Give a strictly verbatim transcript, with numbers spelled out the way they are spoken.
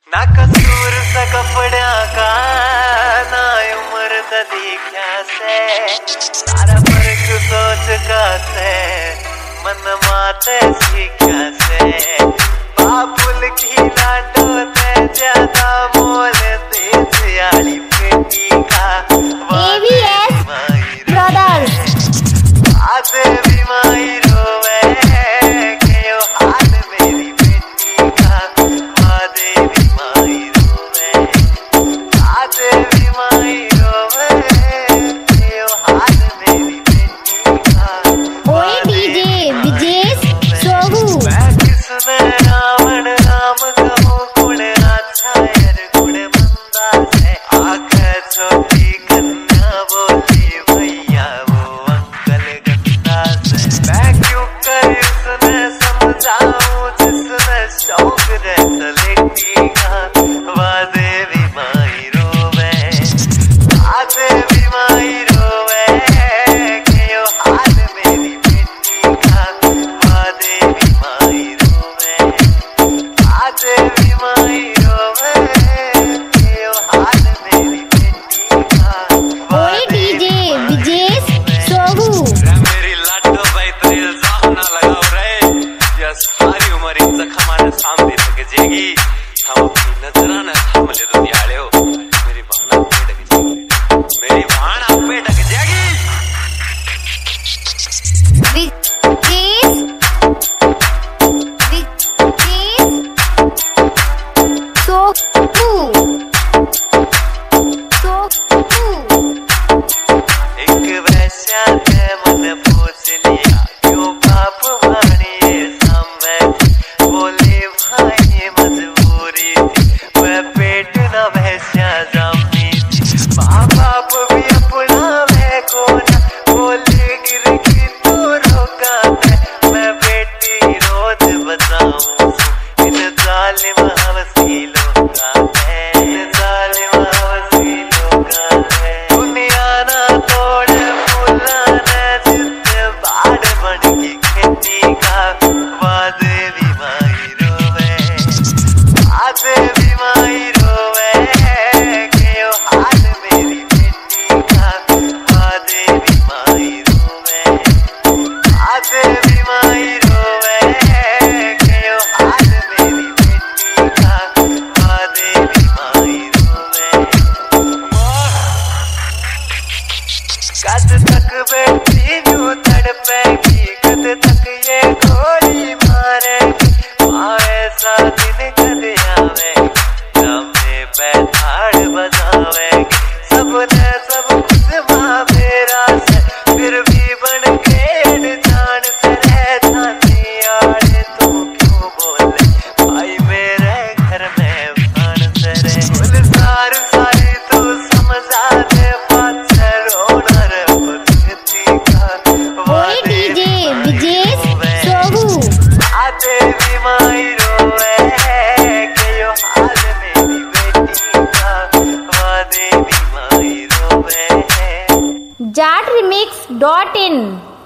ना कसूर सा कपड़ा का ना उम्र दा दिख्या से सारा फर्क सोच का से मन माते सीखा से बाबुल की लाडो ते ज्यादा मोल दे सियाली बेटी का एवीएस ब्रदर्स आधे बीमारी रोवे के यो हाल मेरी बेटी का आधे बीमारी रोवे आधे बीमारी रोवे के यो हाल मेरी बेटी का ओए डीजे विजेश सोहू मैं किसने रावण राम कहूँ गुण अच्छा यार गुण बंदा है आंखें छोटी कन्या बोली भैया वो अंकल गंदा से मैं क्यों कर इसने समझाऊं जिसने शौक जैसा लेटी का वादे बीमारी रोवे आधे बीमारी रोवे के यो हाल मेरी बेटी का वादे बीमारी रोवे आधे बीमारी रोवे के यो हाल मेरी बेटी का ओए डीजे विजेश सोहू मेरी लाडो भाई तो इल्जाम ना लगाओ रे या सारी उम्र इन जख्माने सामने तक जाएगी हम अपनी नजराना थाम ले दो दियाले हो मेरी बहना पे ढक जाएगी मेरी बहना पे ढक जाएगी विजेश विजेश सोहू सोहू एक वैश्या ने मन पूछ लिया क्यों बाप भाणिए सामने बोले भाई मजबूरी थी मैं पेट न वैश्या जामी थी माँ बाप भी अपना है कोना बोले गिर की तो रोका है मैं बेटी रोज बताऊं इन जालिम वसीलों का है इन जालिम वसीलों का है दुनिया ना तोड़ फुलाना जिससे बाढ़ बन की खेती का वादे बीमारी रोवे आधे बीमारी रोवे के यो हाल मेरी बेटी का वादे बीमारी रोवे आधे बीमारी रोवे के यो हाल मेरी बेटी का वादे बीमारी रोवे कद तक बेटी यूं तड़पेगी कद तक ये गोली मारेगी माँ ऐसा दिन कद आवे सामने पैठाड़ बजावेगी सबने सब कुछ माँ मेरा से फिर भी बन के जान से रहता नहीं आड़े तू क्यों बोले भाई मेरे घर में भान से रे बोल सार सारी तू समझा दे बात से रोना रे भक्ति का ओए डीजे विजेश सोहू आधे बीमारी रोवे के यो हाल मेरी बेटी का वादे बीमारी रोवे जाट रिमिक्स डॉट इन।